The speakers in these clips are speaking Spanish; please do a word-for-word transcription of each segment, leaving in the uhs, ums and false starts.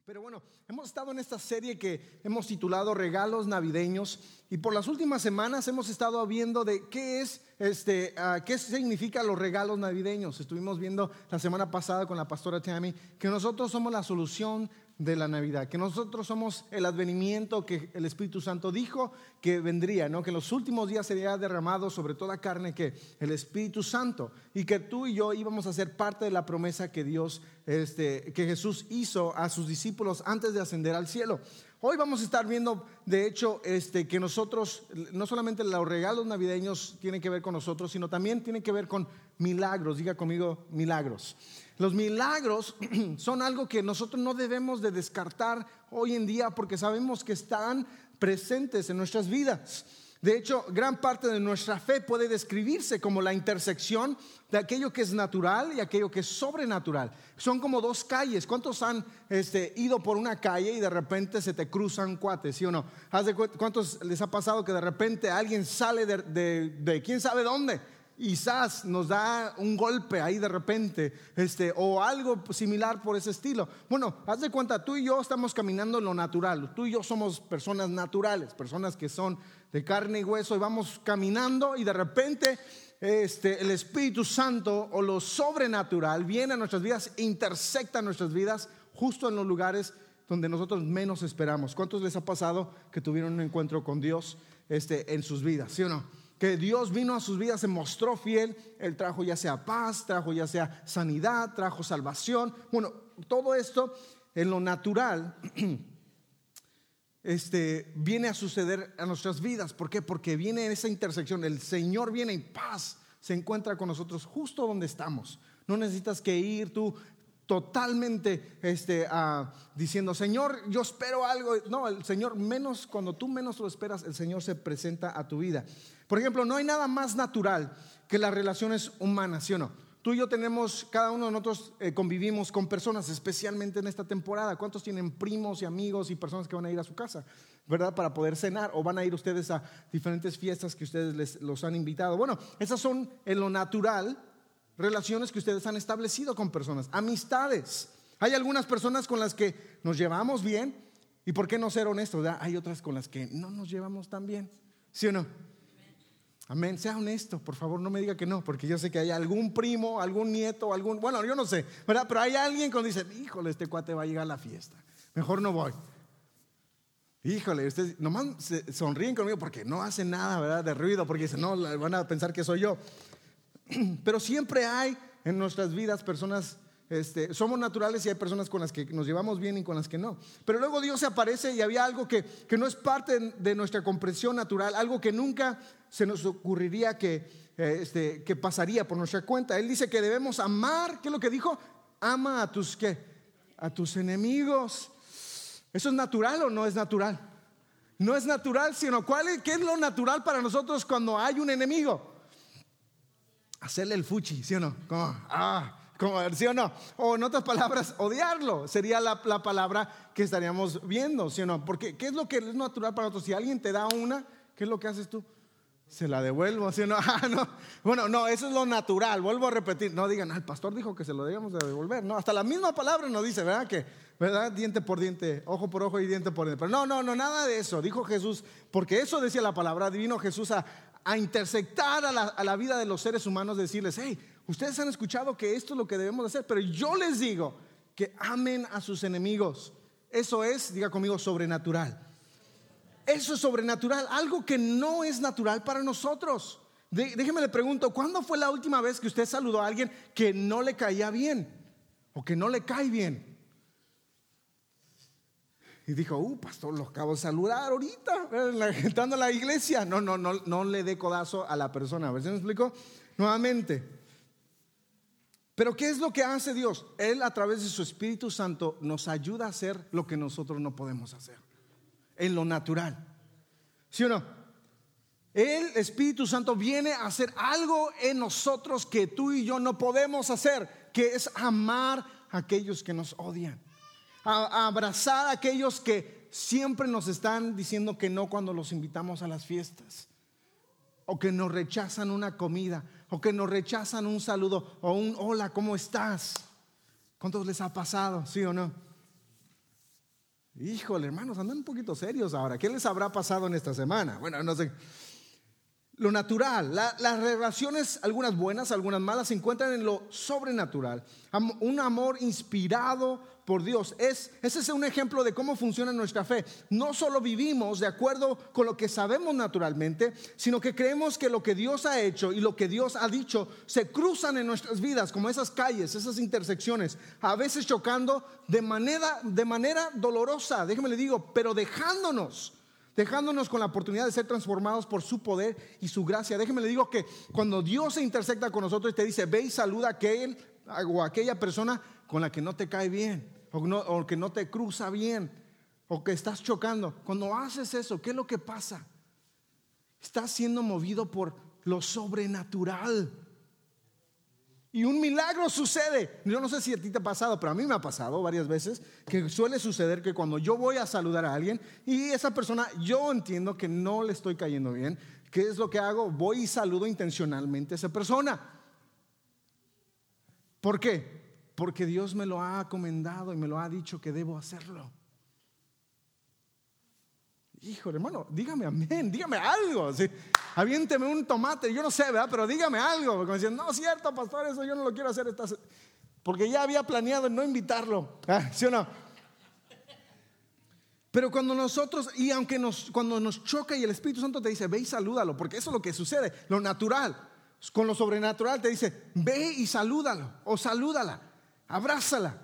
Pero bueno, hemos estado en esta serie que hemos titulado Regalos Navideños, y por las últimas semanas hemos estado viendo de qué es este, uh, qué significa los regalos navideños. Estuvimos viendo la semana pasada con la pastora Tammy que nosotros somos la solución de la Navidad, que nosotros somos el advenimiento que el Espíritu Santo dijo que vendría, ¿no? Que en los últimos días sería derramado sobre toda carne, que el Espíritu Santo, y que tú y yo íbamos a ser parte de la promesa que Dios, este, que Jesús hizo a sus discípulos antes de ascender al cielo. Hoy vamos a estar viendo, de hecho, este, que nosotros, no solamente los regalos navideños tienen que ver con nosotros, sino también tienen que ver con milagros. Diga conmigo, milagros. Los milagros son algo que nosotros no debemos de descartar hoy en día, porque sabemos que están presentes en nuestras vidas. De hecho, gran parte de nuestra fe puede describirse como la intersección de aquello que es natural y aquello que es sobrenatural. Son como dos calles. ¿Cuántos han este, ido por una calle y de repente se te cruzan cuates, sí o no? ¿Cuántos les ha pasado que de repente alguien sale de, de, de quién sabe dónde y ¡zas! Nos da un golpe ahí de repente, este, o algo similar por ese estilo? Bueno, haz de cuenta, tú y yo estamos caminando en lo natural. Tú y yo somos personas naturales, personas que son de carne y hueso, y vamos caminando y de repente este, el Espíritu Santo o lo sobrenatural viene a nuestras vidas, intersecta nuestras vidas justo en los lugares donde nosotros menos esperamos. ¿Cuántos les ha pasado que tuvieron un encuentro con Dios este, en sus vidas, sí o no? Que Dios vino a sus vidas, se mostró fiel, Él trajo ya sea paz, trajo ya sea sanidad, trajo salvación. Bueno, todo esto en lo natural este, viene a suceder a nuestras vidas. ¿Por qué? Porque viene esa intersección. El Señor viene en paz, se encuentra con nosotros justo donde estamos. No necesitas que ir tú totalmente este, uh, diciendo, Señor, yo espero algo. No, el Señor menos, cuando tú menos lo esperas, el Señor se presenta a tu vida. Por ejemplo, no hay nada más natural que las relaciones humanas, ¿sí o no? Tú y yo tenemos, cada uno de nosotros eh, convivimos con personas, especialmente en esta temporada. ¿Cuántos tienen primos y amigos y personas que van a ir a su casa, verdad, para poder cenar? O van a ir ustedes a diferentes fiestas que ustedes les, los han invitado. Bueno, esas son en lo natural relaciones que ustedes han establecido con personas, amistades. Hay algunas personas con las que nos llevamos bien, y por qué no ser honestos, ¿verdad? Hay otras con las que no nos llevamos tan bien, ¿sí o no? Amén, sea honesto, por favor, no me diga que no, porque yo sé que hay algún primo, algún nieto, algún, bueno, yo no sé, ¿verdad? Pero hay alguien que dice, híjole, este cuate va a llegar a la fiesta, mejor no voy. Híjole, ustedes nomás se sonríen conmigo porque no hacen nada, ¿verdad? De ruido, porque dicen, no, van a pensar que soy yo. Pero siempre hay en nuestras vidas personas, este, somos naturales y hay personas con las que nos llevamos bien y con las que no. Pero luego Dios se aparece y había algo que, que no es parte de nuestra comprensión natural, algo que nunca se nos ocurriría que, eh, este, que pasaría por nuestra cuenta. Él dice que debemos amar. ¿Qué es lo que dijo? Ama a tus, ¿qué? A tus enemigos. ¿Eso es natural o no es natural? No es natural, sino ¿cuál es, ¿qué es lo natural para nosotros cuando hay un enemigo? Hacerle el fuchi, ¿sí o no? Como, ah, como, ¿sí o no? O en otras palabras, odiarlo sería la, la palabra que estaríamos viendo, ¿sí o no? Porque ¿qué es lo que es natural para nosotros? Si alguien te da una, ¿qué es lo que haces tú? Se la devuelvo, ¿sí o no? Ah, no. Bueno, no, eso es lo natural. Vuelvo a repetir, no digan, ah, el pastor dijo que se lo debíamos de devolver. No, hasta la misma palabra nos dice, ¿verdad? Que, ¿verdad? Diente por diente, ojo por ojo y diente por diente. Pero no, no, no, nada de eso. Dijo Jesús, porque eso decía la palabra, vino Jesús a a intersectar a la, a la vida de los seres humanos, decirles, hey, ustedes han escuchado que esto es lo que debemos hacer, pero yo les digo que amen a sus enemigos. Eso es, diga conmigo, sobrenatural. Eso es sobrenatural, algo que no es natural para nosotros. De, déjeme le pregunto, ¿cuándo fue la última vez que usted saludó a alguien que no le caía bien o que no le cae bien? Y dijo, uh, pastor, los acabo de saludar ahorita, entrando a la iglesia. No, no, no, no le dé codazo a la persona. A ver si me explico nuevamente. Pero ¿qué es lo que hace Dios? Él, a través de su Espíritu Santo, nos ayuda a hacer lo que nosotros no podemos hacer en lo natural, ¿sí o no? El Espíritu Santo viene a hacer algo en nosotros que tú y yo no podemos hacer, que es amar a aquellos que nos odian, a abrazar a aquellos que siempre nos están diciendo que no cuando los invitamos a las fiestas, o que nos rechazan una comida, o que nos rechazan un saludo, o un hola, ¿cómo estás? ¿Cuántos les ha pasado? ¿Sí o no? Híjole, hermanos, andan un poquito serios ahora. ¿Qué les habrá pasado en esta semana? Bueno, no sé. Lo natural, la, las relaciones, algunas buenas, algunas malas, se encuentran en lo sobrenatural. Am, un amor inspirado por Dios. Es, ese es un ejemplo de cómo funciona nuestra fe. No solo vivimos de acuerdo con lo que sabemos naturalmente, sino que creemos que lo que Dios ha hecho y lo que Dios ha dicho se cruzan en nuestras vidas, como esas calles, esas intersecciones, a veces chocando de manera, de manera dolorosa, déjeme le digo, pero dejándonos. Dejándonos con la oportunidad de ser transformados por su poder y su gracia. Déjeme le digo que cuando Dios se intersecta con nosotros y te dice, ve y saluda a aquel o a aquella persona con la que no te cae bien, o, no, o que no te cruza bien, o que estás chocando. Cuando haces eso, ¿qué es lo que pasa? Estás siendo movido por lo sobrenatural. Y un milagro sucede. Yo no sé si a ti te ha pasado, pero a mí me ha pasado varias veces que suele suceder que cuando yo voy a saludar a alguien y esa persona, yo entiendo que no le estoy cayendo bien, ¿qué es lo que hago? Voy y saludo intencionalmente a esa persona. ¿Por qué? Porque Dios me lo ha encomendado y me lo ha dicho que debo hacerlo. Híjole, hermano, dígame amén, dígame algo. ¿Sí? Aviénteme un tomate, yo no sé, ¿verdad? Pero dígame algo. Porque me decían, no, cierto, pastor, eso yo no lo quiero hacer. Esta... Porque ya había planeado no invitarlo. ¿Ah? ¿Sí o no? Pero cuando nosotros, y aunque nos, cuando nos choca y el Espíritu Santo te dice, ve y salúdalo, porque eso es lo que sucede, lo natural. Con lo sobrenatural te dice, ve y salúdalo, o salúdala, abrázala.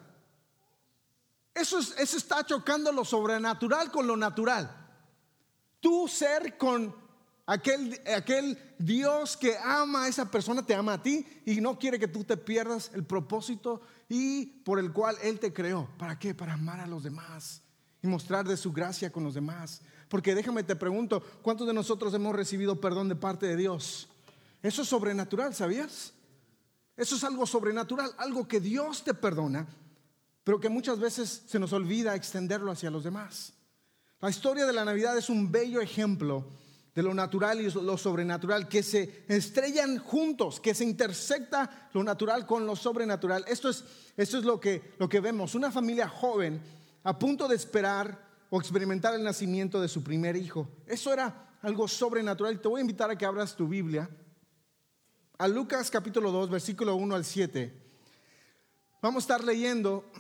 Eso, es, eso está chocando lo sobrenatural con lo natural. Tu ser con aquel, aquel Dios que ama a esa persona, te ama a ti y no quiere que tú te pierdas el propósito y por el cual Él te creó. ¿Para qué? Para amar a los demás y mostrar de su gracia con los demás. Porque déjame te pregunto, ¿cuántos de nosotros hemos recibido perdón de parte de Dios? Eso es sobrenatural, ¿sabías? Eso es algo sobrenatural, algo que Dios te perdona, pero que muchas veces se nos olvida extenderlo hacia los demás. La historia de la Navidad es un bello ejemplo de lo natural y lo sobrenatural que se estrellan juntos, que se intersecta lo natural con lo sobrenatural. Esto es, esto es lo que, lo que vemos, una familia joven a punto de esperar o experimentar el nacimiento de su primer hijo. Eso era algo sobrenatural. Te voy a invitar a que abras tu Biblia a Lucas capítulo dos, versículo uno al siete. Vamos a estar leyendo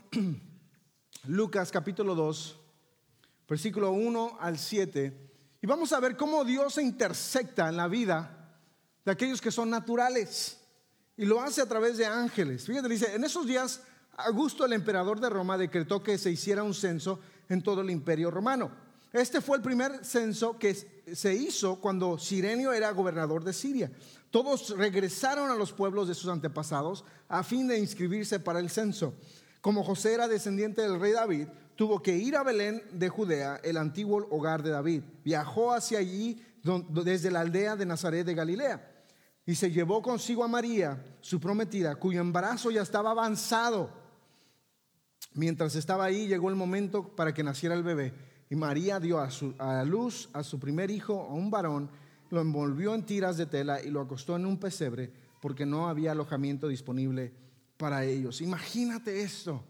Lucas capítulo dos, versículo uno al siete, y vamos a ver cómo Dios se intersecta en la vida de aquellos que son naturales, y lo hace a través de ángeles. Fíjate, dice, en esos días Augusto, el emperador de Roma, decretó que se hiciera un censo en todo el imperio romano. Este fue el primer censo que se hizo cuando Cirenio era gobernador de Siria. Todos regresaron a los pueblos de sus antepasados a fin de inscribirse para el censo. Como José era descendiente del rey David, tuvo que ir a Belén de Judea, el antiguo hogar de David. Viajó hacia allí desde la aldea de Nazaret de Galilea y se llevó consigo a María, su prometida, cuyo embarazo ya estaba avanzado. Mientras estaba ahí, llegó el momento para que naciera el bebé, y María dio a, su, a luz a su primer hijo, a un varón, lo envolvió en tiras de tela y lo acostó en un pesebre, porque no había alojamiento disponible para ellos. Imagínate esto.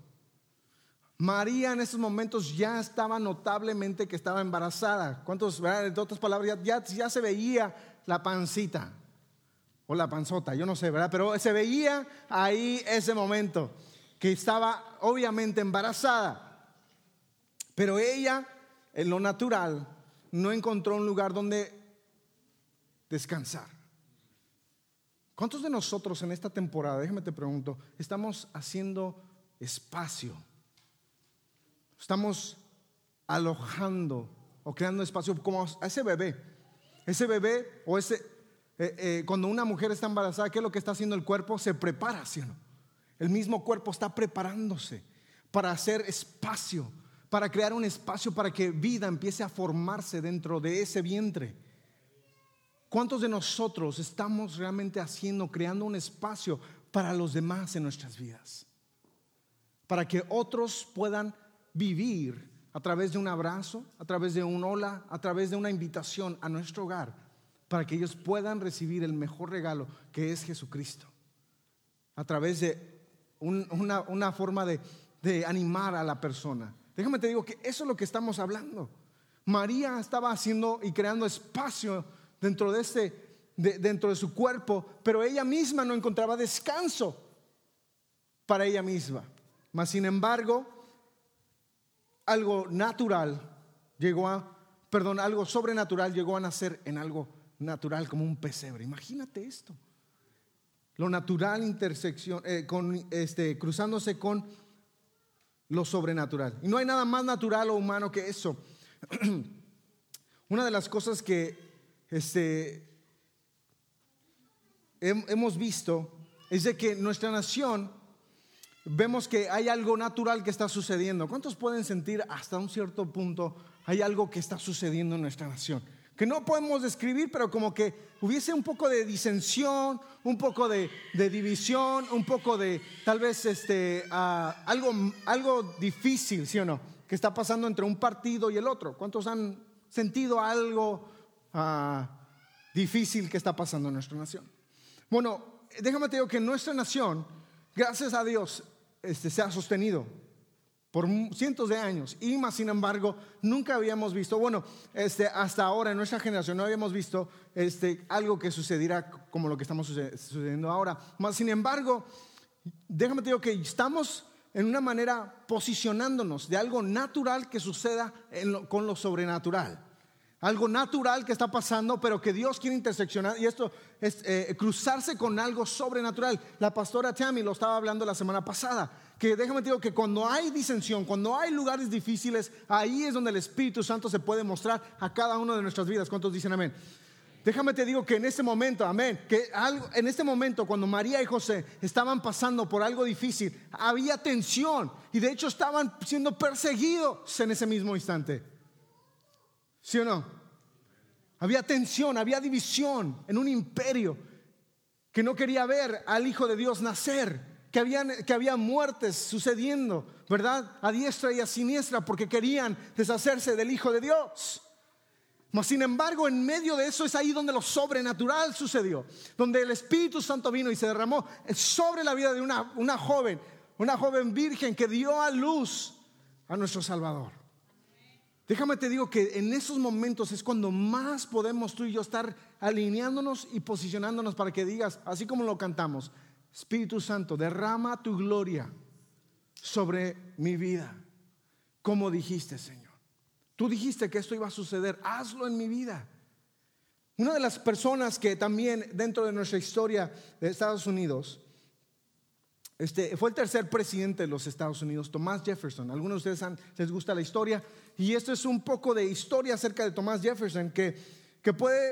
María en esos momentos ya estaba notablemente que estaba embarazada. ¿Cuántos, verdad? En otras palabras, ya, ya se veía la pancita o la panzota, yo no sé, ¿verdad? Pero se veía ahí ese momento que estaba obviamente embarazada. Pero ella, en lo natural, no encontró un lugar donde descansar. ¿Cuántos de nosotros en esta temporada, déjame te pregunto, estamos haciendo espacio? Estamos alojando o creando espacio como a ese bebé. Ese bebé o ese, eh, eh, cuando una mujer está embarazada, ¿qué es lo que está haciendo el cuerpo? Se prepara, ¿sí o no? El mismo cuerpo está preparándose para hacer espacio, para crear un espacio para que vida empiece a formarse dentro de ese vientre. ¿Cuántos de nosotros estamos realmente haciendo, creando un espacio para los demás en nuestras vidas? Para que otros puedan vivir a través de un abrazo, a través de un hola, a través de una invitación a nuestro hogar, para que ellos puedan recibir el mejor regalo que es Jesucristo, a través de un, una, una forma de, de animar a la persona, Déjame te digo que eso es lo que estamos hablando. María estaba haciendo y creando espacio dentro de, este, de, dentro de su cuerpo, pero ella misma no encontraba descanso para ella misma. Mas sin embargo, algo natural llegó a, perdón, algo sobrenatural llegó a nacer en algo natural como un pesebre. Imagínate esto. Lo natural intersección, eh, con, este, cruzándose con lo sobrenatural. Y no hay nada más natural o humano que eso. Una de las cosas que este, hemos visto es de que nuestra nación, vemos que hay algo natural que está sucediendo. ¿Cuántos pueden sentir hasta un cierto punto hay algo que está sucediendo en nuestra nación? Que no podemos describir, pero como que hubiese un poco de disensión, un poco de, de división, un poco de tal vez este, uh, algo, algo difícil, ¿sí o no? Que está pasando entre un partido y el otro. ¿Cuántos han sentido algo uh, difícil que está pasando en nuestra nación? Bueno, déjame te digo que nuestra nación, gracias a Dios, este, se ha sostenido por cientos de años, y más sin embargo nunca habíamos visto, bueno, este, hasta ahora en nuestra generación no habíamos visto este, algo que sucediera como lo que estamos sucediendo ahora. Más sin embargo, déjame te digo que estamos en una manera posicionándonos de algo natural que suceda en lo, con lo sobrenatural. Algo natural que está pasando, pero que Dios quiere interseccionar, y esto es eh, cruzarse con algo sobrenatural. La pastora Tammy lo estaba hablando la semana pasada, que déjame te digo que cuando hay disensión, cuando hay lugares difíciles, ahí es donde el Espíritu Santo se puede mostrar a cada uno de nuestras vidas. ¿Cuántos dicen amén? Déjame te digo que en este momento, amén, que algo, en este momento cuando María y José estaban pasando por algo difícil, había tensión, y de hecho estaban siendo perseguidos en ese mismo instante. ¿Sí o no? Había tensión, había división en un imperio que no quería ver al Hijo de Dios nacer, que habían, que había muertes sucediendo, ¿verdad? A diestra y a siniestra, porque querían deshacerse del Hijo de Dios. Mas sin embargo, en medio de eso es ahí donde lo sobrenatural sucedió, donde el Espíritu Santo vino y se derramó sobre la vida de una, una joven, una joven virgen que dio a luz a nuestro Salvador. Déjame te digo que en esos momentos es cuando más podemos tú y yo estar alineándonos y posicionándonos para que digas, así como lo cantamos: Espíritu Santo, derrama tu gloria sobre mi vida, como dijiste, Señor. Tú dijiste que esto iba a suceder, hazlo en mi vida. Una de las personas que también dentro de nuestra historia de Estados Unidos, Este, fue el tercer presidente de los Estados Unidos, Thomas Jefferson. Algunos de ustedes han, les gusta la historia, y esto es un poco de historia acerca de Thomas Jefferson, que, que puede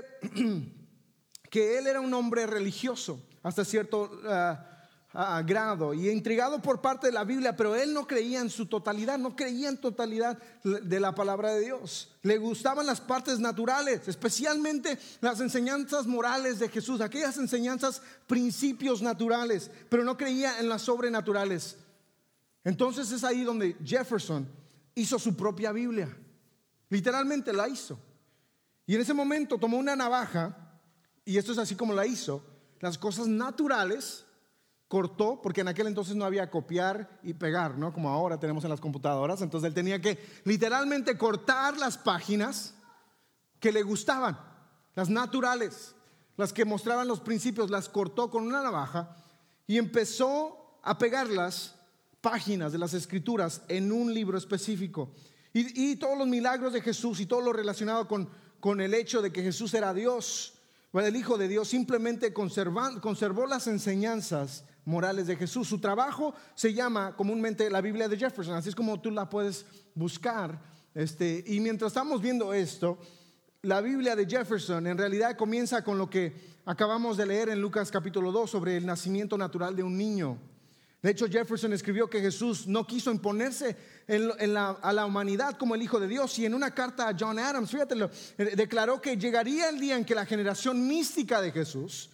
que él era un hombre religioso hasta cierto uh, uh, grado, y intrigado por parte de la Biblia, pero él no creía en su totalidad, no creía en totalidad de la palabra de Dios. Le gustaban las partes naturales, especialmente las enseñanzas morales de Jesús, aquellas enseñanzas, principios naturales, pero no creía en las sobrenaturales. Entonces es ahí donde Jefferson hizo su propia Biblia, literalmente la hizo. Y en ese momento tomó una navaja, y esto es así como la hizo, las cosas naturales cortó, porque en aquel entonces no había copiar y pegar, ¿no? Como ahora tenemos en las computadoras. Entonces él tenía que literalmente cortar las páginas que le gustaban, las naturales, las que mostraban los principios, las cortó con una navaja y empezó a pegar las páginas de las escrituras en un libro específico. Y, y todos los milagros de Jesús y todo lo relacionado con, con el hecho de que Jesús era Dios, el Hijo de Dios, simplemente conservó, conservó las enseñanzas morales de Jesús. Su trabajo se llama comúnmente la Biblia de Jefferson, así es como tú la puedes buscar. Este, y mientras estamos viendo esto, la Biblia de Jefferson en realidad comienza con lo que acabamos de leer en Lucas capítulo dos sobre el nacimiento natural de un niño. De hecho, Jefferson escribió que Jesús no quiso imponerse en, en la, a la humanidad como el Hijo de Dios, y en una carta a John Adams, fíjate, lo, eh, declaró que llegaría el día en que la generación mística de Jesús,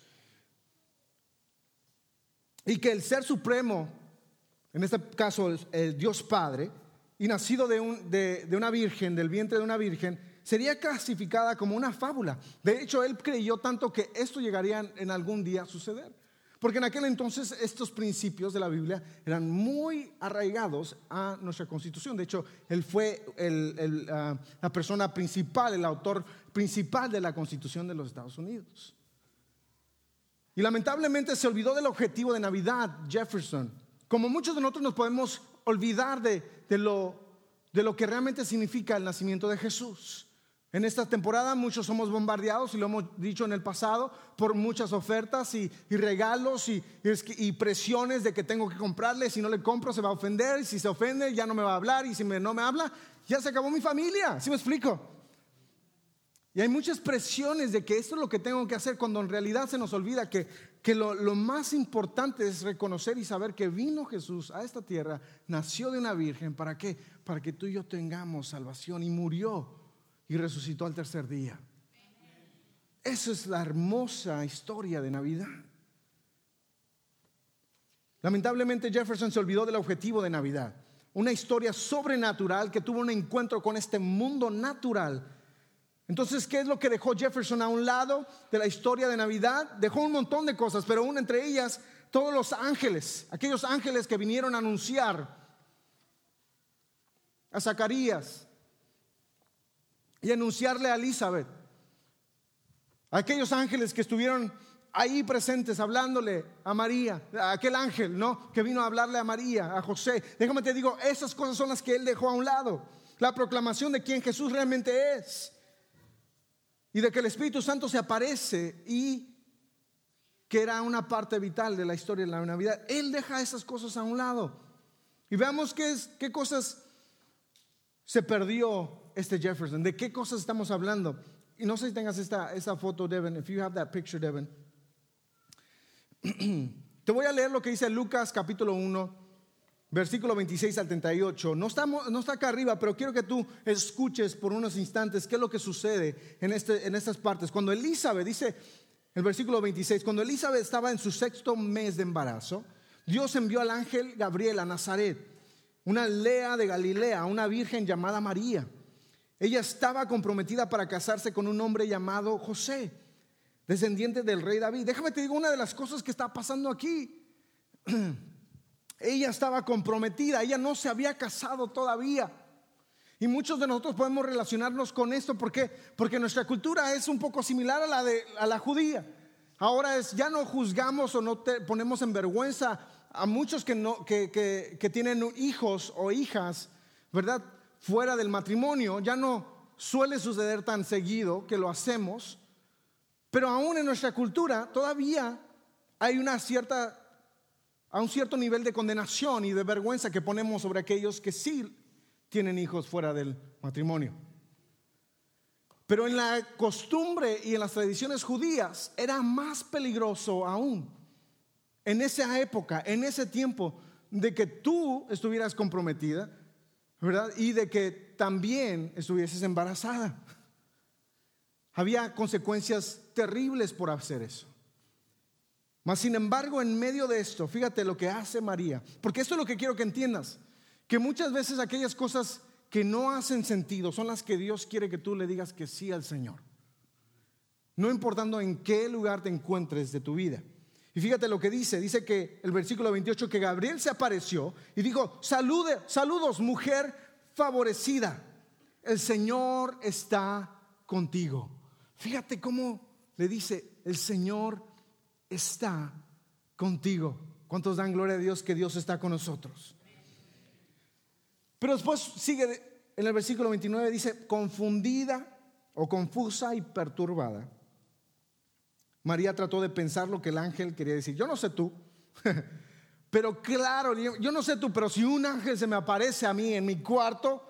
y que el Ser Supremo, en este caso el, el Dios Padre, y nacido de, un, de, de una virgen, del vientre de una virgen, sería clasificada como una fábula. De hecho, él creyó tanto que esto llegaría en, en algún día a suceder. Porque en aquel entonces estos principios de la Biblia eran muy arraigados a nuestra Constitución. De hecho, él fue el, el, uh, la persona principal, el autor principal de la Constitución de los Estados Unidos. Y lamentablemente se olvidó del objetivo de Navidad, Jefferson. Como muchos de nosotros nos podemos olvidar de, de, lo, de lo que realmente significa el nacimiento de Jesús. En esta temporada muchos somos bombardeados, y lo hemos dicho en el pasado, por muchas ofertas y, y regalos y, y, y presiones de que tengo que comprarle. Si no le compro se va a ofender, y si se ofende ya no me va a hablar, y si me, no me habla ya se acabó mi familia. ¿Sí me explico? Y hay muchas presiones de que esto es lo que tengo que hacer, cuando en realidad se nos olvida que, que lo, lo más importante es reconocer y saber que vino Jesús a esta tierra, nació de una virgen. ¿Para qué? Para que tú y yo tengamos salvación, y murió y resucitó al tercer día. Esa es la hermosa historia de Navidad. Lamentablemente Jefferson se olvidó del objetivo de Navidad, una historia sobrenatural que tuvo un encuentro con este mundo natural. Entonces, ¿qué es lo que dejó Jefferson a un lado de la historia de Navidad? Dejó un montón de cosas, pero una entre ellas, todos los ángeles, aquellos ángeles que vinieron a anunciar a Zacarías y anunciarle a Elizabeth. Aquellos ángeles que estuvieron ahí presentes hablándole a María, aquel ángel, ¿no?, que vino a hablarle a María, a José. Déjame te digo, esas cosas son las que él dejó a un lado. La proclamación de quién Jesús realmente es, y de que el Espíritu Santo se aparece, y que era una parte vital de la historia de la Navidad. Él deja esas cosas a un lado. Y veamos qué, es, qué cosas se perdió este Jefferson. ¿De qué cosas estamos hablando? Y no sé si tengas esta, esta foto, Devin. If you have that picture, Devin. Te voy a leer lo que dice Lucas capítulo uno, versículo veintiséis al treinta y ocho. No está, no está acá arriba, pero quiero que tú escuches por unos instantes qué es lo que sucede en, este, en estas partes. Cuando Elizabeth, dice el versículo veintiséis, cuando Elizabeth estaba en su sexto mes de embarazo, Dios envió al ángel Gabriel a Nazaret, una aldea de Galilea, a una virgen llamada María. Ella estaba comprometida para casarse con un hombre llamado José, descendiente del rey David. Déjame te digo una de las cosas que está pasando aquí. Ella estaba comprometida, ella no se había casado todavía. Y muchos de nosotros podemos relacionarnos con esto. ¿Por qué? Porque nuestra cultura es un poco similar a la, de, a la judía. Ahora es, ya no juzgamos o no te ponemos en vergüenza a muchos que, no, que, que, que tienen hijos o hijas, ¿verdad?, fuera del matrimonio. Ya no suele suceder tan seguido que lo hacemos, pero aún en nuestra cultura todavía hay una cierta, a un cierto nivel de condenación y de vergüenza que ponemos sobre aquellos que sí tienen hijos fuera del matrimonio. Pero en la costumbre y en las tradiciones judías era más peligroso aún, en esa época, en ese tiempo, de que tú estuvieras comprometida, ¿verdad?, y de que también estuvieses embarazada. Había consecuencias terribles por hacer eso. Mas sin embargo, en medio de esto, fíjate lo que hace María, porque esto es lo que quiero que entiendas, que muchas veces aquellas cosas que no hacen sentido son las que Dios quiere que tú le digas que sí al Señor, no importando en qué lugar te encuentres de tu vida. Y fíjate lo que dice, dice que el versículo veintiocho, que Gabriel se apareció y dijo: Salude, saludos, mujer favorecida, el Señor está contigo. Fíjate cómo le dice: el Señor está contigo. ¿Cuántos dan gloria a Dios que Dios está con nosotros? Pero después sigue en el versículo veintinueve, dice: confundida o confusa y perturbada, María trató de pensar lo que el ángel quería decir. Yo no sé tú, pero claro, yo no sé tú, pero si un ángel se me aparece a mí en mi cuarto,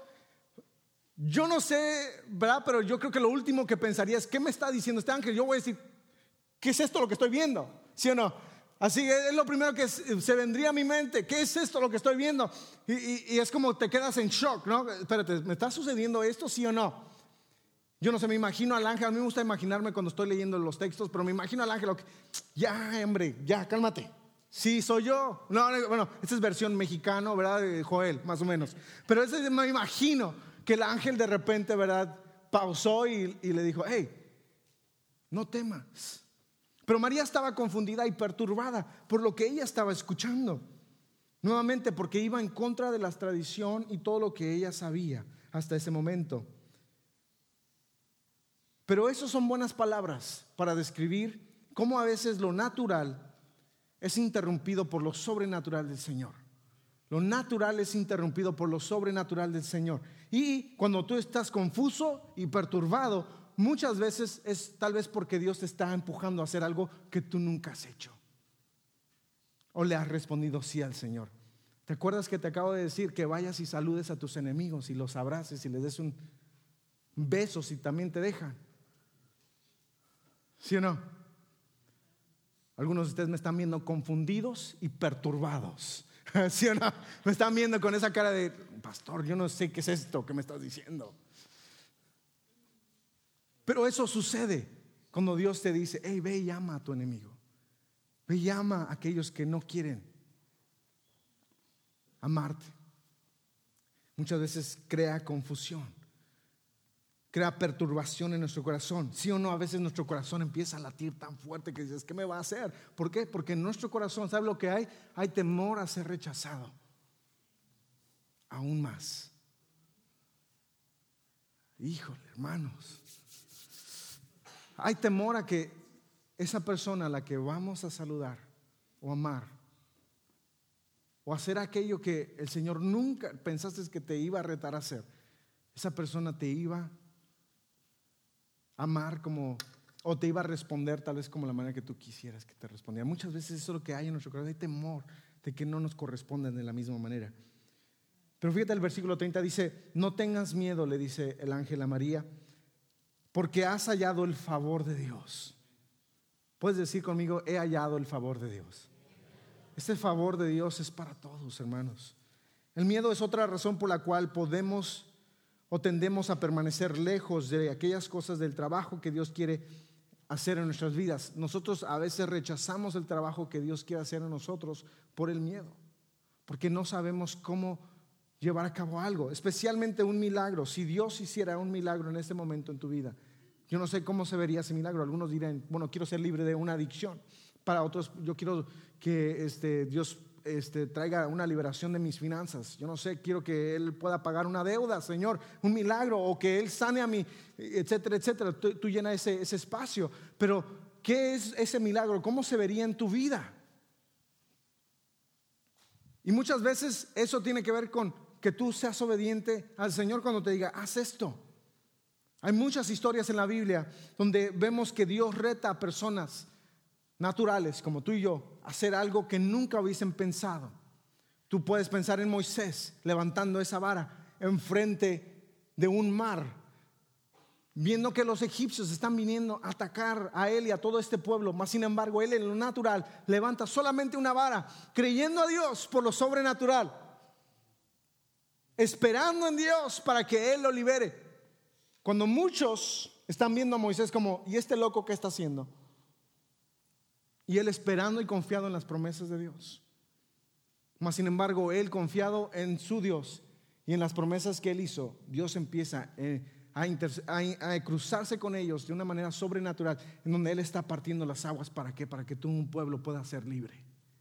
yo no sé, ¿verdad? Pero yo creo que lo último que pensaría es: ¿qué me está diciendo este ángel? Yo voy a decir: ¿qué es esto lo que estoy viendo? ¿Sí o no? Así es lo primero que se vendría a mi mente. ¿Qué es esto lo que estoy viendo? Y, y, y es como te quedas en shock, ¿no? Espérate, ¿me está sucediendo esto, sí o no? Yo no sé, me imagino al ángel. A mí me gusta imaginarme cuando estoy leyendo los textos, pero me imagino al ángel: ya, hombre, ya, cálmate. Sí, soy yo. No, no, bueno, esta es versión mexicano, ¿verdad? De Joel, más o menos. Pero ese, me imagino que el ángel de repente, ¿verdad?, pausó y, y le dijo: hey, no temas. Pero María estaba confundida y perturbada por lo que ella estaba escuchando. Nuevamente porque iba en contra de la tradición y todo lo que ella sabía hasta ese momento. Pero eso son buenas palabras para describir cómo a veces lo natural es interrumpido por lo sobrenatural del Señor. Lo natural es interrumpido por lo sobrenatural del Señor. Y cuando tú estás confuso y perturbado, muchas veces es tal vez porque Dios te está empujando a hacer algo que tú nunca has hecho. O le has respondido sí al Señor. ¿Te acuerdas que te acabo de decir que vayas y saludes a tus enemigos y los abraces y les des un beso si también te dejan? ¿Sí o no? Algunos de ustedes me están viendo confundidos y perturbados. ¿Sí o no? Me están viendo con esa cara de: pastor, yo no sé qué es esto que me estás diciendo. Pero eso sucede cuando Dios te dice: hey, ve y llama a tu enemigo. Ve y llama a aquellos que no quieren amarte. Muchas veces crea confusión, crea perturbación en nuestro corazón. Sí o no, a veces nuestro corazón empieza a latir tan fuerte que dices: ¿qué me va a hacer? ¿Por qué? Porque en nuestro corazón, ¿sabe lo que hay? Hay temor a ser rechazado. Aún más. Híjole, hermanos. Hay temor a que esa persona a la que vamos a saludar o amar o hacer aquello que el Señor nunca pensaste que te iba a retar a hacer, esa persona te iba a amar como, o te iba a responder tal vez como la manera que tú quisieras que te respondiera. Muchas veces eso es lo que hay en nuestro corazón, hay temor de que no nos correspondan de la misma manera. Pero fíjate, el versículo treinta dice: no tengas miedo, le dice el ángel a María, porque has hallado el favor de Dios. Puedes decir conmigo: he hallado el favor de Dios. Este favor de Dios es para todos, hermanos. El miedo es otra razón por la cual podemos o tendemos a permanecer lejos de aquellas cosas del trabajo que Dios quiere hacer en nuestras vidas. Nosotros a veces rechazamos el trabajo que Dios quiere hacer en nosotros por el miedo, porque no sabemos cómo llevar a cabo algo, especialmente un milagro. Si Dios hiciera un milagro en este momento en tu vida, yo no sé cómo se vería ese milagro. Algunos dirán: bueno, quiero ser libre de una adicción. Para otros, yo quiero que este, Dios este, traiga una liberación de mis finanzas. Yo no sé, quiero que Él pueda pagar una deuda, Señor, un milagro, o que Él sane a mí, etcétera, etcétera. Tú, tú llenas ese, ese espacio. Pero ¿qué es ese milagro? ¿Cómo se vería en tu vida? Y muchas veces eso tiene que ver con que tú seas obediente al Señor cuando te diga: haz esto. Hay muchas historias en la Biblia donde vemos que Dios reta a personas naturales como tú y yo a hacer algo que nunca hubiesen pensado. Tú puedes pensar en Moisés levantando esa vara enfrente de un mar, viendo que los egipcios están viniendo a atacar a él y a todo este pueblo. Mas sin embargo, él en lo natural levanta solamente una vara, creyendo a Dios por lo sobrenatural, esperando en Dios para que Él lo libere. Cuando muchos están viendo a Moisés como: ¿y este loco qué está haciendo? Y él esperando y confiado en las promesas de Dios. Mas sin embargo, él confiado en su Dios y en las promesas que él hizo, Dios empieza a, inter- a, a cruzarse con ellos de una manera sobrenatural, en donde él está partiendo las aguas. ¿Para qué? Para que tú, un pueblo, pueda ser libre.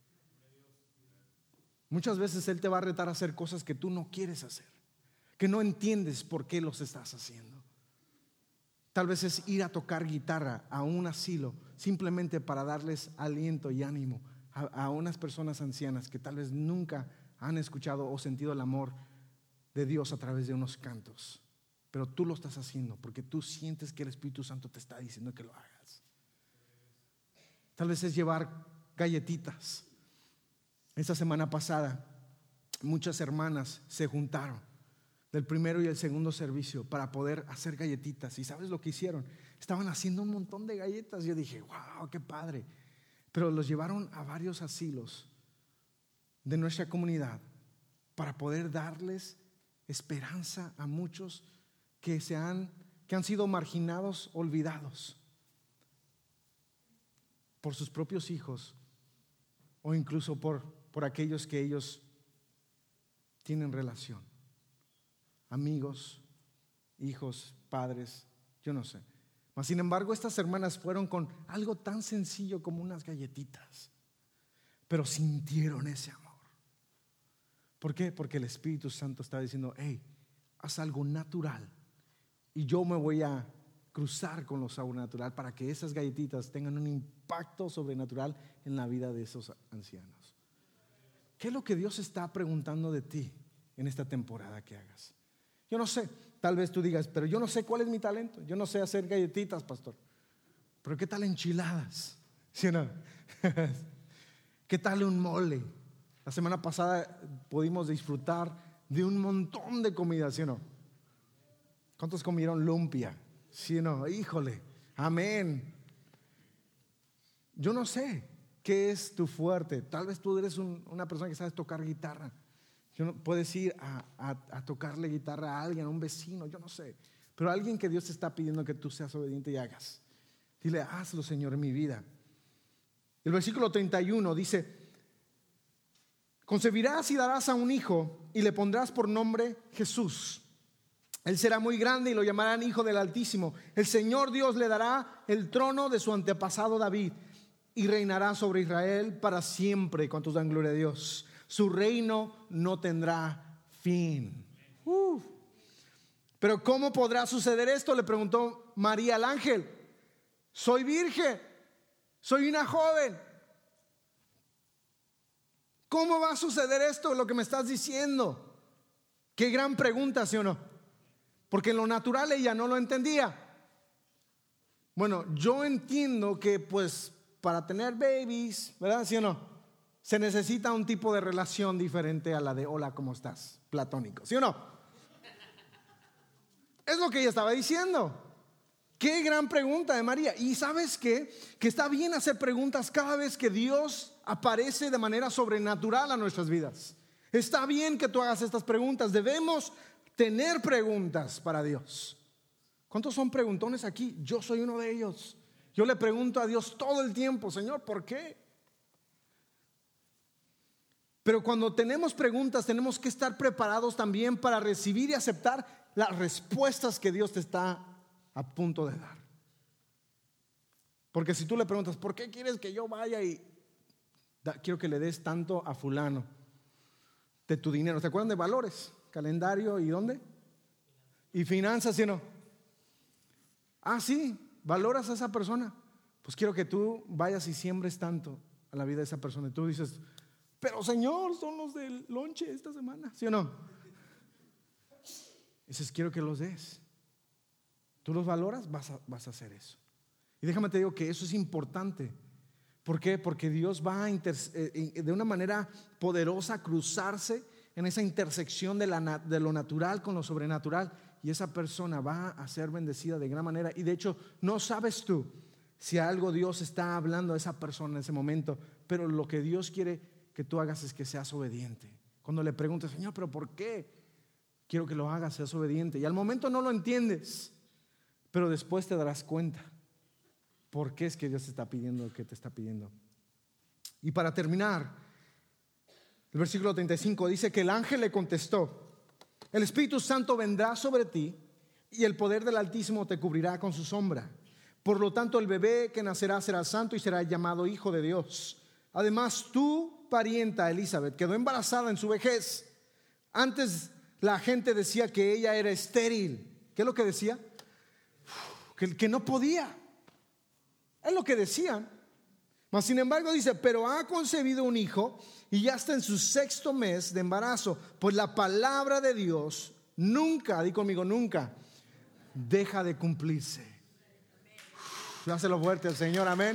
Muchas veces Él te va a retar a hacer cosas que tú no quieres hacer, que no entiendes por qué los estás haciendo. Tal vez es ir a tocar guitarra a un asilo simplemente para darles aliento y ánimo a, a unas personas ancianas que tal vez nunca han escuchado o sentido el amor de Dios a través de unos cantos. Pero tú lo estás haciendo porque tú sientes que el Espíritu Santo te está diciendo que lo hagas. Tal vez es llevar galletitas. Esta semana pasada muchas hermanas se juntaron del primero y el segundo servicio para poder hacer galletitas. ¿Y sabes lo que hicieron? Estaban haciendo un montón de galletas. Yo dije: wow, qué padre. Pero los llevaron a varios asilos de nuestra comunidad para poder darles esperanza a muchos que, se han, que han sido marginados, olvidados por sus propios hijos, o incluso por, por aquellos que ellos tienen relación. Amigos, hijos, padres, yo no sé. Mas sin embargo, estas hermanas fueron con algo tan sencillo como unas galletitas, pero sintieron ese amor. ¿Por qué? Porque el Espíritu Santo estaba diciendo: hey, haz algo natural y yo me voy a cruzar con lo sobrenatural para que esas galletitas tengan un impacto sobrenatural en la vida de esos ancianos. ¿Qué es lo que Dios está preguntando de ti en esta temporada que hagas? Yo no sé, tal vez tú digas: pero yo no sé cuál es mi talento, yo no sé hacer galletitas, pastor. Pero ¿qué tal enchiladas? ¿Sí o no? ¿Qué tal un mole? La semana pasada pudimos disfrutar de un montón de comida, ¿sí o no? ¿Cuántos comieron lumpia? ¿Sí o no? Híjole, amén. Yo no sé qué es tu fuerte. Tal vez tú eres un, una persona que sabes tocar guitarra. Yo no, puedes ir a, a, a tocarle guitarra a alguien, a un vecino, yo no sé. Pero alguien que Dios te está pidiendo que tú seas obediente y hagas. Dile: hazlo, Señor, en mi vida. El versículo treinta y uno dice: concebirás y darás a un hijo y le pondrás por nombre Jesús. Él será muy grande y lo llamarán Hijo del Altísimo. El Señor Dios le dará el trono de su antepasado David y reinará sobre Israel para siempre. ¿Cuántos dan gloria a Dios? Su reino no tendrá fin. Uh. Pero ¿cómo podrá suceder esto?, le preguntó María al ángel. Soy virgen, soy una joven. ¿Cómo va a suceder esto, lo que me estás diciendo? Qué gran pregunta, ¿sí o no? Porque en lo natural ella no lo entendía. Bueno, yo entiendo que pues para tener babies, ¿verdad? ¿Sí o no? Se necesita un tipo de relación diferente a la de hola, ¿cómo estás? Platónico, ¿sí o no? Es lo que ella estaba diciendo. Qué gran pregunta de María. Y ¿sabes qué? Que está bien hacer preguntas cada vez que Dios aparece de manera sobrenatural a nuestras vidas. Está bien que tú hagas estas preguntas. Debemos tener preguntas para Dios. ¿Cuántos son preguntones aquí? Yo soy uno de ellos. Yo le pregunto a Dios todo el tiempo: Señor, ¿por qué? Pero cuando tenemos preguntas, tenemos que estar preparados también para recibir y aceptar las respuestas que Dios te está a punto de dar. Porque si tú le preguntas: ¿por qué quieres que yo vaya y da, quiero que le des tanto a fulano de tu dinero? ¿Te acuerdan de valores? Calendario y ¿dónde? Y finanzas, ¿sí o no? Ah, sí, valoras a esa persona. Pues quiero que tú vayas y siembres tanto a la vida de esa persona. Y tú dices: pero Señor, son los del lonche esta semana, ¿sí o no? Dices: quiero que los des. Tú los valoras, vas a, vas a hacer eso. Y déjame te digo que eso es importante. ¿Por qué? Porque Dios va a inter, eh, de una manera poderosa cruzarse en esa intersección de, la, de lo natural con lo sobrenatural, y esa persona va a ser bendecida de gran manera. Y de hecho no sabes tú si algo Dios está hablando a esa persona en ese momento, pero lo que Dios quiere que tú hagas es que seas obediente. Cuando le preguntes: Señor, ¿pero por qué? Quiero que lo hagas, seas obediente. Y al momento no lo entiendes, pero después te darás cuenta por qué es que Dios te está pidiendo lo que te está pidiendo. Y para terminar, el versículo treinta y cinco dice que el ángel le contestó: el Espíritu Santo vendrá sobre ti y el poder del Altísimo te cubrirá con su sombra. Por lo tanto, el bebé que nacerá será santo y será llamado Hijo de Dios. Además, tu parienta Elizabeth quedó embarazada en su vejez. Antes la gente decía que ella era estéril. ¿Qué es lo que decía? Que, que no podía. Es lo que decían. Mas sin embargo dice: pero ha concebido un hijo y ya está en su sexto mes de embarazo, pues la palabra de Dios nunca, di conmigo, nunca deja de cumplirse. Uf, dáselo fuerte al Señor, amén.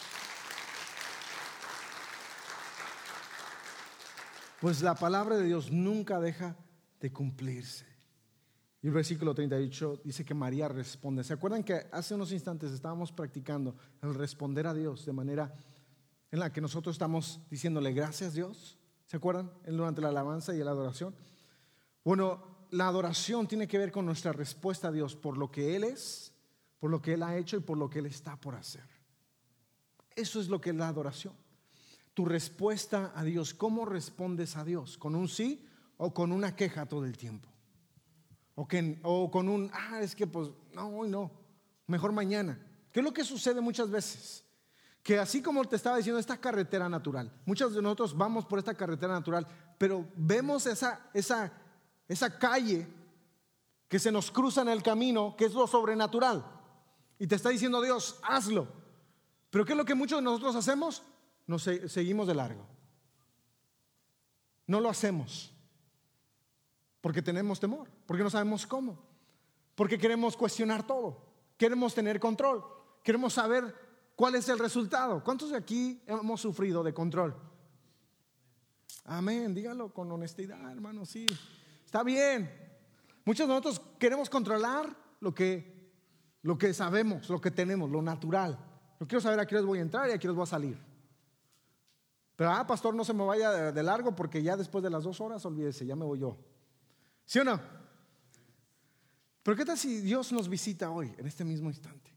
Pues la palabra de Dios nunca deja de cumplirse. Y el versículo treinta y ocho dice que María responde. ¿Se acuerdan que hace unos instantes estábamos practicando el responder a Dios de manera en la que nosotros estamos diciéndole gracias, Dios? ¿Se acuerdan? Durante la alabanza y la adoración. Bueno, la adoración tiene que ver con nuestra respuesta a Dios por lo que Él es, por lo que Él ha hecho y por lo que Él está por hacer. Eso es lo que es la adoración. Tu respuesta a Dios. ¿Cómo respondes a Dios? ¿Con un sí o con una queja todo el tiempo? O, que, o con un, ah, es que pues, no, hoy no. mejor mañana. ¿Qué es lo que sucede muchas veces? Que así como te estaba diciendo, esta carretera natural, muchos de nosotros vamos por esta carretera natural, pero vemos esa, esa, esa calle que se nos cruza en el camino, que es lo sobrenatural, y te está diciendo Dios, hazlo. Pero ¿qué es lo que muchos de nosotros hacemos? Nos seguimos de largo. No lo hacemos porque tenemos temor, porque no sabemos cómo, porque queremos cuestionar todo, queremos tener control, queremos saber cuál es el resultado. ¿Cuántos de aquí hemos sufrido de control? Amén, dígalo con honestidad, hermano. Sí, está bien. Muchos de nosotros queremos controlar lo que, lo que sabemos, lo que tenemos, lo natural. Yo quiero saber a qué hora voy a entrar y a qué hora voy a salir. Pero, ah, pastor, no se me vaya de, de largo porque ya después de las dos horas, olvídese, ya me voy yo. ¿Sí o no? Pero ¿qué tal si Dios nos visita hoy, en este mismo instante?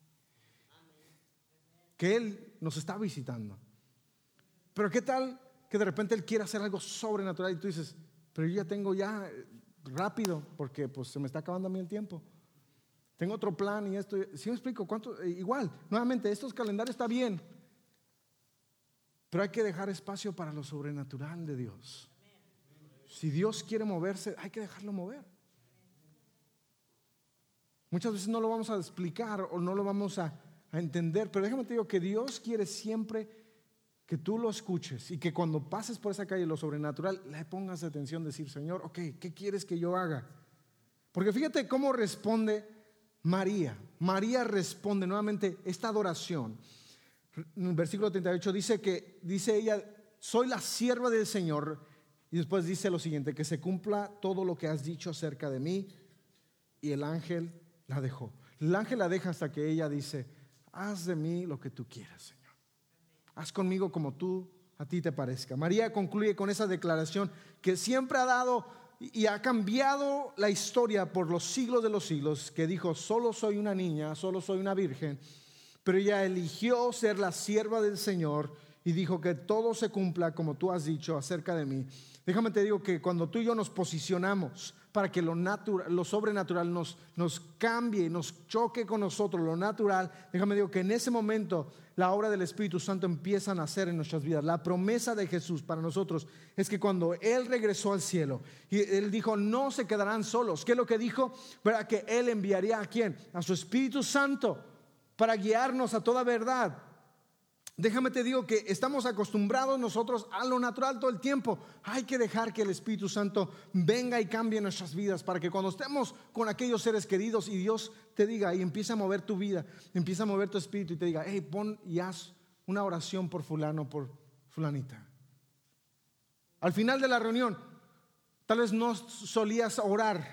Que Él nos está visitando. Pero ¿qué tal que de repente Él quiere hacer algo sobrenatural y tú dices, pero yo ya tengo ya rápido porque pues se me está acabando a mí el tiempo? Tengo otro plan y esto. ¿Sí me explico? ¿Cuánto? Igual, nuevamente, estos calendarios está bien, pero hay que dejar espacio para lo sobrenatural de Dios. Si Dios quiere moverse, hay que dejarlo mover. Muchas veces no lo vamos a explicar o no lo vamos a, a entender, pero déjame te digo que Dios quiere siempre que tú lo escuches y que cuando pases por esa calle lo sobrenatural le pongas atención, decir, Señor, ok, ¿qué quieres que yo haga? Porque fíjate cómo responde María. María responde nuevamente esta adoración. En el versículo treinta y ocho dice que, dice ella, soy la sierva del Señor. Y después dice lo siguiente, que se cumpla todo lo que has dicho acerca de mí. Y el ángel la dejó. El ángel la deja hasta que ella dice, haz de mí lo que tú quieras, Señor. Haz conmigo como tú a ti te parezca. María concluye con esa declaración que siempre ha dado y ha cambiado la historia por los siglos de los siglos, que dijo, solo soy una niña, solo soy una virgen, pero ella eligió ser la sierva del Señor y dijo que todo se cumpla como tú has dicho acerca de mí. Déjame te digo que cuando tú y yo nos posicionamos para que lo natural, lo sobrenatural nos, nos cambie, nos choque con nosotros, lo natural, déjame digo que en ese momento la obra del Espíritu Santo empieza a nacer en nuestras vidas. La promesa de Jesús para nosotros es que cuando Él regresó al cielo y Él dijo, no se quedarán solos. ¿Qué es lo que dijo? ¿Verdad? Que Él enviaría a ¿quién? A su Espíritu Santo para guiarnos a toda verdad. Déjame te digo que estamos acostumbrados nosotros a lo natural todo el tiempo. Hay que dejar que el Espíritu Santo venga y cambie nuestras vidas para que cuando estemos con aquellos seres queridos y Dios te diga y empieza a mover tu vida, empieza a mover tu espíritu y te diga, hey, pon y haz una oración por fulano, por fulanita. Al final de la reunión, tal vez no solías orar,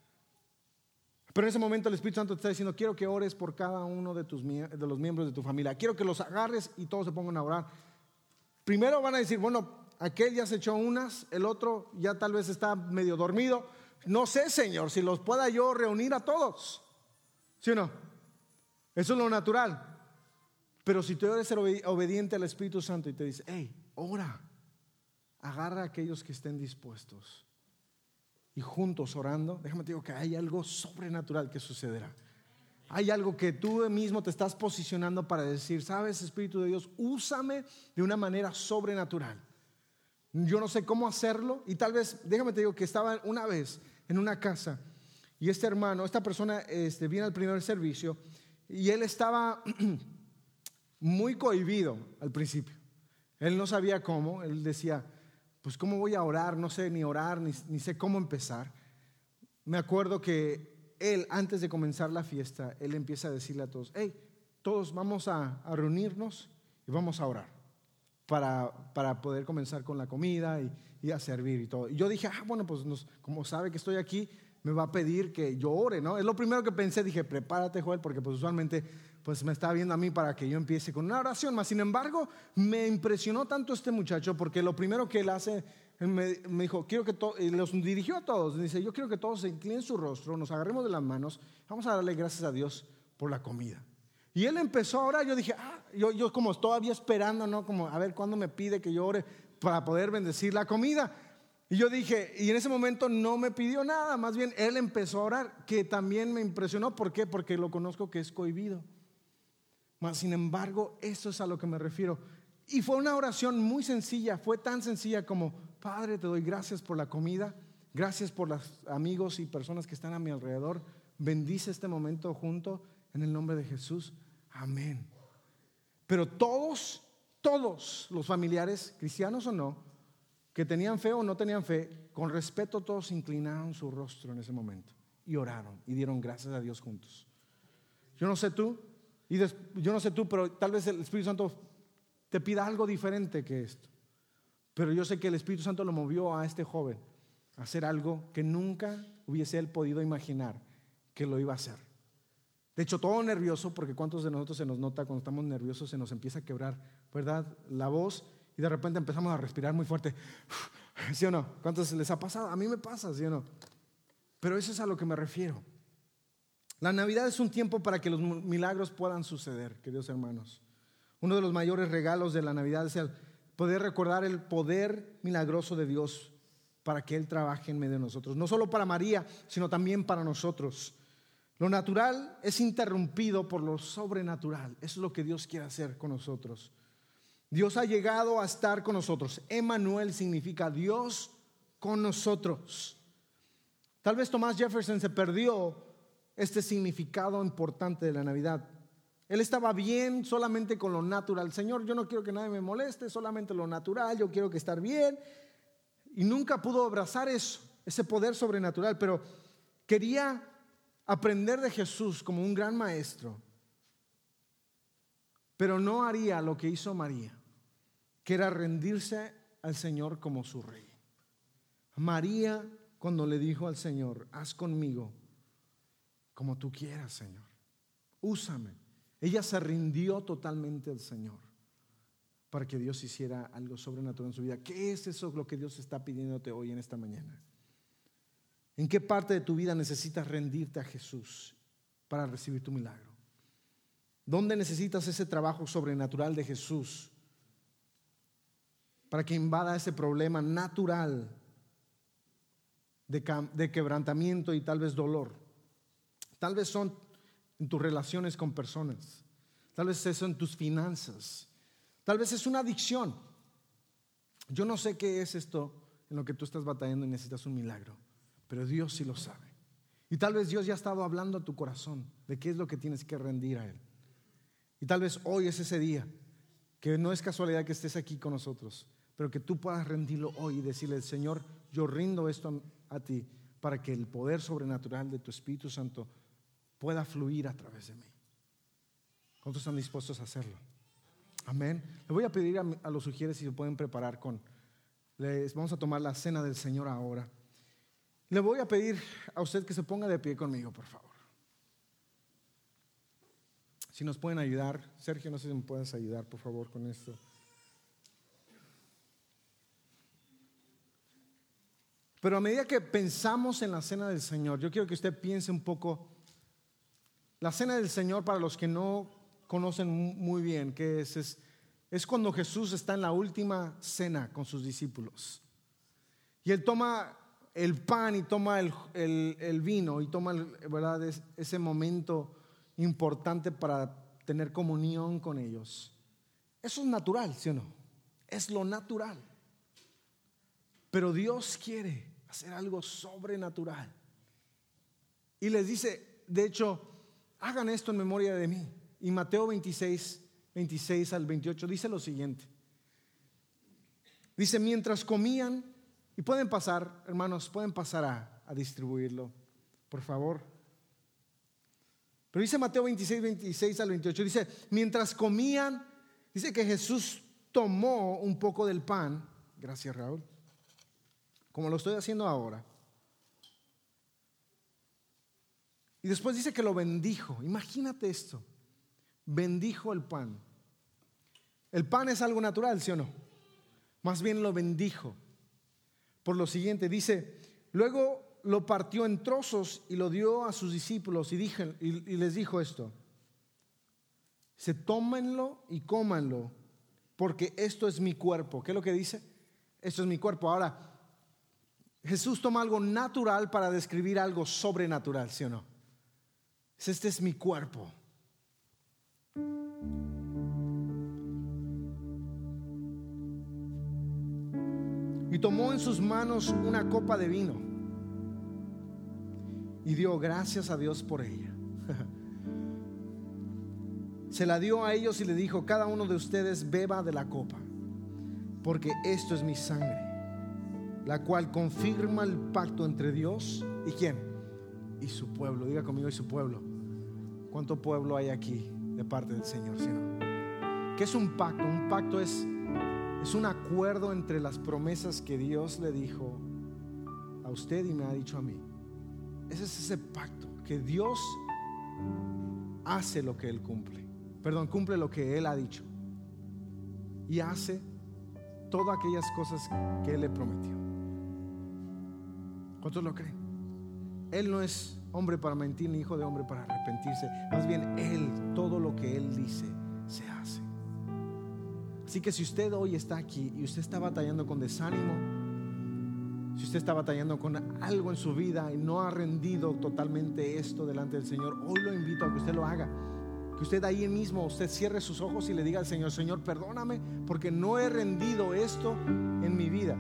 pero en ese momento el Espíritu Santo te está diciendo, quiero que ores por cada uno de, tus, de los miembros de tu familia. Quiero que los agarres y todos se pongan a orar. Primero van a decir, bueno, aquel ya se echó unas, el otro ya tal vez está medio dormido. No sé, Señor, si los pueda yo reunir a todos. ¿Sí o no? Eso es lo natural. Pero si tú eres obediente al Espíritu Santo y te dice, hey, ora, agarra a aquellos que estén dispuestos. Y juntos orando, déjame te digo que hay algo sobrenatural que sucederá. Hay algo que tú mismo te estás posicionando para decir, sabes, Espíritu de Dios, úsame de una manera sobrenatural. Yo no sé cómo hacerlo. Y tal vez, déjame te digo que estaba una vez en una casa y este hermano, esta persona este, viene al primer servicio y él estaba muy cohibido al principio. Él no sabía cómo, él decía, pues cómo voy a orar, no sé ni orar, ni, ni sé cómo empezar. Me acuerdo que él, antes de comenzar la fiesta, él empieza a decirle a todos, hey, todos vamos a, a reunirnos y vamos a orar para, para poder comenzar con la comida y, y a servir y todo. Y yo dije, ah, bueno, pues nos, como sabe que estoy aquí, me va a pedir que yo ore, ¿no? Es lo primero que pensé, dije, prepárate, Joel, porque pues usualmente pues me está viendo a mí para que yo empiece con una oración. Mas sin embargo, me impresionó tanto este muchacho, porque lo primero que él hace, él me, me dijo, quiero que todos, y los dirigió a todos, dice, yo quiero que todos se inclinen su rostro, nos agarremos de las manos, vamos a darle gracias a Dios por la comida. Y él empezó a orar, yo dije, ah, yo, yo como todavía esperando, ¿no? Como a ver cuándo me pide que yo ore para poder bendecir la comida. Y yo dije, y en ese momento no me pidió nada, más bien él empezó a orar, que también me impresionó. ¿Por qué? Porque lo conozco que es cohibido. Mas sin embargo, eso es a lo que me refiero. Y fue una oración muy sencilla, fue tan sencilla como: Padre, te doy gracias por la comida, gracias por los amigos y personas que están a mi alrededor. Bendice este momento junto en el nombre de Jesús. Amén. Pero todos, todos los familiares, cristianos o no, que tenían fe o no tenían fe, con respeto todos inclinaron su rostro en ese momento y oraron y dieron gracias a Dios juntos. Yo no sé tú, y des, yo no sé tú, pero tal vez el Espíritu Santo te pida algo diferente que esto. Pero yo sé que el Espíritu Santo lo movió a este joven a hacer algo que nunca hubiese él podido imaginar que lo iba a hacer. De hecho, todo nervioso, porque cuántos de nosotros se nos nota cuando estamos nerviosos, se nos empieza a quebrar, ¿verdad?, la voz, y de repente empezamos a respirar muy fuerte. ¿Sí o no? ¿Cuántos les ha pasado? A mí me pasa, ¿sí o no? Pero eso es a lo que me refiero. La Navidad es un tiempo para que los milagros puedan suceder, queridos hermanos. Uno de los mayores regalos de la Navidad es el poder recordar el poder milagroso de Dios para que Él trabaje en medio de nosotros. No solo para María, sino también para nosotros. Lo natural es interrumpido por lo sobrenatural. Eso es lo que Dios quiere hacer con nosotros. Dios ha llegado a estar con nosotros. Emmanuel significa Dios con nosotros. Tal vez Thomas Jefferson se perdió este significado importante de la Navidad. Él estaba bien solamente con lo natural. Señor, yo no quiero que nadie me moleste, solamente lo natural, yo quiero que estar bien. Y nunca pudo abrazar eso, ese poder sobrenatural, pero quería aprender de Jesús como un gran maestro. Pero no haría lo que hizo María, que era rendirse al Señor como su rey. María, cuando le dijo al Señor: haz conmigo como tú quieras, Señor, úsame. Ella se rindió totalmente al Señor para que Dios hiciera algo sobrenatural en su vida. ¿Qué es eso lo que Dios está pidiéndote hoy en esta mañana? ¿En qué parte de tu vida necesitas rendirte a Jesús para recibir tu milagro? ¿Dónde necesitas ese trabajo sobrenatural de Jesús para que invada ese problema natural de, de quebrantamiento y tal vez dolor? Tal vez son en tus relaciones con personas, tal vez eso en tus finanzas, tal vez es una adicción. Yo no sé qué es esto en lo que tú estás batallando y necesitas un milagro, pero Dios sí lo sabe. Y tal vez Dios ya ha estado hablando a tu corazón de qué es lo que tienes que rendir a Él. Y tal vez hoy es ese día, que no es casualidad que estés aquí con nosotros, pero que tú puedas rendirlo hoy y decirle: Señor, yo rindo esto a ti para que el poder sobrenatural de tu Espíritu Santo pueda fluir a través de mí. ¿Cuántos están dispuestos a hacerlo? Amén. Le voy a pedir a, a los sugieres si se pueden preparar con, les vamos a tomar la cena del Señor ahora. Le voy a pedir a usted que se ponga de pie conmigo, por favor. Si nos pueden ayudar, Sergio, no sé si me puedes ayudar, por favor, con esto. Pero a medida que pensamos en la cena del Señor, yo quiero que usted piense un poco. La cena del Señor, para los que no conocen muy bien qué es, es, es cuando Jesús está en la última cena con sus discípulos. Y Él toma el pan y toma el, el, el vino y toma el, ¿verdad?, es, ese momento importante para tener comunión con ellos. Eso es natural, ¿sí o no? Es lo natural. Pero Dios quiere hacer algo sobrenatural. Y les dice, de hecho, hagan esto en memoria de mí. Y Mateo veintiséis, veintiséis al veintiocho dice lo siguiente. Dice: mientras comían, y pueden pasar, hermanos, pueden pasar a, a distribuirlo, por favor. Pero dice Mateo veintiséis, veintiséis al veintiocho, dice: mientras comían, dice que Jesús tomó un poco del pan, gracias Raúl, como lo estoy haciendo ahora. Y después dice que lo bendijo. Imagínate esto. Bendijo el pan. El pan es algo natural, ¿sí o no? Más bien lo bendijo. Por lo siguiente, dice: luego lo partió en trozos y lo dio a sus discípulos y, dije, y, y les dijo esto: se tómenlo y cómanlo, porque esto es mi cuerpo. ¿Qué es lo que dice? Esto es mi cuerpo. Ahora, Jesús toma algo natural para describir algo sobrenatural, ¿sí o no? Este es mi cuerpo. Y tomó en sus manos una copa de vino y dio gracias a Dios por ella. Se la dio a ellos y le dijo: cada uno de ustedes beba de la copa, porque esto es mi sangre, la cual confirma el pacto entre Dios y ¿quién? Y su pueblo. Diga conmigo: y su pueblo. ¿Cuánto pueblo hay aquí de parte del Señor? ¿Sí, no? ¿Qué es un pacto? Un pacto es, es un acuerdo entre las promesas que Dios le dijo a usted y me ha dicho a mí. Ese es ese pacto, que Dios hace lo que Él cumple. Perdón, cumple lo que Él ha dicho y hace todas aquellas cosas que Él le prometió. ¿Cuántos lo creen? Él no es hombre para mentir, ni hijo de hombre para arrepentirse. Más bien Él, todo lo que Él dice, se hace. Así que si usted hoy está aquí y usted está batallando con desánimo, si usted está batallando con algo en su vida y no ha rendido totalmente esto delante del Señor, hoy lo invito a que usted lo haga. Que usted ahí mismo, usted cierre sus ojos y le diga al Señor: Señor, perdóname porque no he rendido esto en mi vida.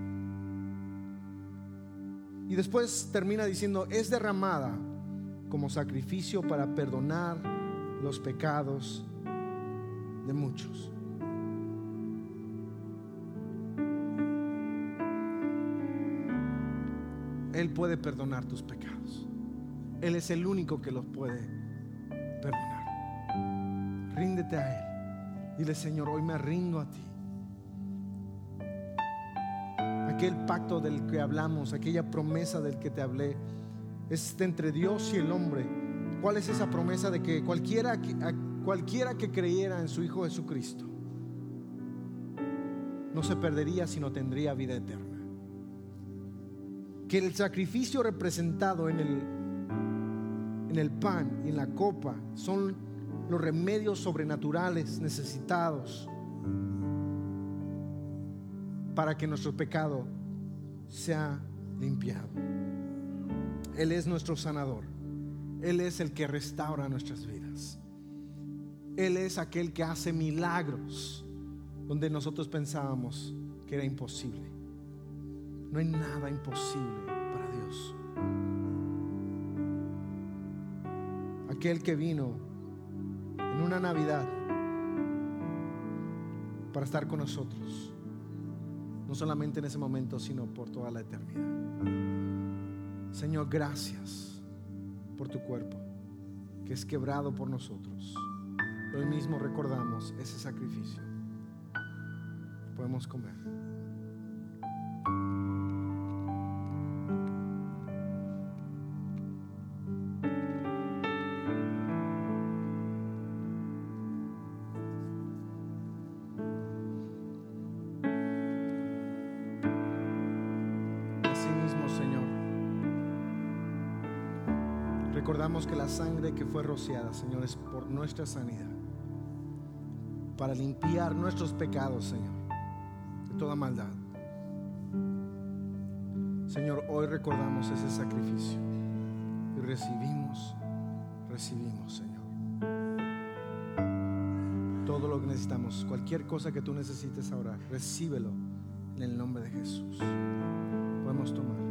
Y después termina diciendo: es derramada como sacrificio para perdonar los pecados de muchos. Él puede perdonar tus pecados. Él es el único que los puede perdonar. Ríndete a Él. Dile: Señor, hoy me rindo a ti. Aquel pacto del que hablamos, aquella promesa del que te hablé, es entre Dios y el hombre. ¿Cuál es esa promesa? De que cualquiera que, cualquiera que creyera en su Hijo Jesucristo no se perdería, sino tendría vida eterna. Que el sacrificio representado en el, en el pan y en la copa son los remedios sobrenaturales necesitados para que nuestro pecado sea limpiado. Él es nuestro sanador. Él es el que restaura nuestras vidas. Él es aquel que hace milagros donde nosotros pensábamos que era imposible. No hay nada imposible para Dios. Aquel que vino en una Navidad para estar con nosotros, no solamente en ese momento, sino por toda la eternidad. Señor, gracias por tu cuerpo que es quebrado por nosotros. Hoy mismo recordamos ese sacrificio. Podemos comer. Recordamos que la sangre que fue rociada, Señor, es por nuestra sanidad, para limpiar nuestros pecados, Señor, de toda maldad. Señor, hoy recordamos ese sacrificio y recibimos, recibimos, Señor, todo lo que necesitamos. Cualquier cosa que tú necesites ahora, recíbelo en el nombre de Jesús. Podemos tomar.